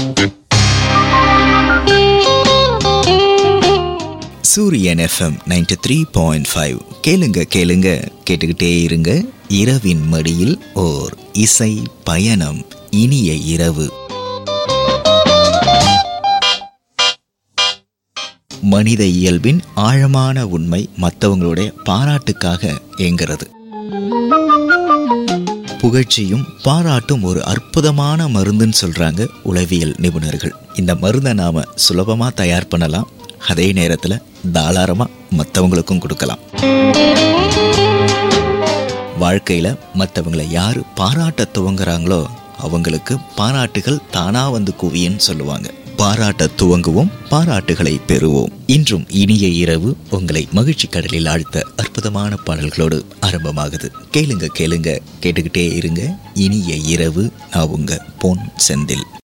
சூரியன் FM 93.5 கேளுங்க கேளுங்க கேட்டுக்கிட்டே இருங்க. இரவின் மடியில் ஓர் இசை பயணம். இனிய இரவு. மனித இயல்பின் ஆழமான உண்மை மற்றவங்களுடைய பாராட்டுக்காக ஏங்கிறது. புகழ்ச்சியும் பாராட்டும் ஒரு அற்புதமான மருந்துன்னு சொல்றாங்க உளவியல் நிபுணர்கள். இந்த மருந்தை நாம சுலபமா தயார் பண்ணலாம், அதே நேரத்தில் தாராளமா மற்றவங்களுக்கும் கொடுக்கலாம். வாழ்க்கையில மற்றவங்களை யாரு பாராட்ட துவங்குறாங்களோ அவங்களுக்கு பாராட்டுகள் தானா வந்து குவியன்னு சொல்லுவாங்க. பாராட்ட துவங்குவோம், பாராட்டுகளை பெறுவோம். இன்றும் இனிய இரவு உங்களை மகிழ்ச்சி கடலில் ஆழ்த்த அற்புதமான பாடல்களோடு ஆரம்பமாகுது. கேளுங்க கேளுங்க கேட்டுக்கிட்டே இருங்க. இனிய இரவு. நான் உங்க பொன் செந்தில்.